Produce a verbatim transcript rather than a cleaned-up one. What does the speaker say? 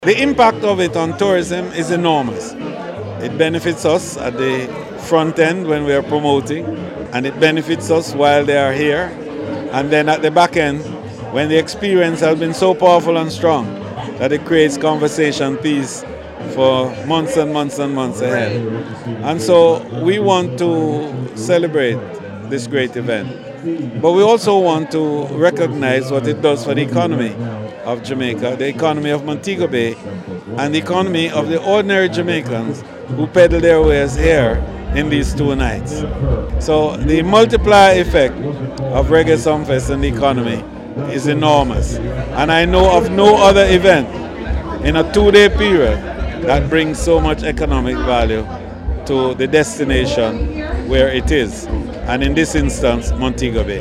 The impact of it on tourism is enormous. It benefits us at the front end when we are promoting, and it benefits us while they are here. And then at the back end, when the experience has been so powerful and strong that it creates conversation piece for months and months and months ahead. And so we want to celebrate this great event. But we also want to recognize what it does for the economy of Jamaica, the economy of Montego Bay, and the economy of the ordinary Jamaicans who pedal their ways here in these two nights. So the multiplier effect of Reggae Sumfest in the economy is enormous. And I know of no other event in a two-day period that brings so much economic value to the destination where it is, and in this instance, Montego Bay.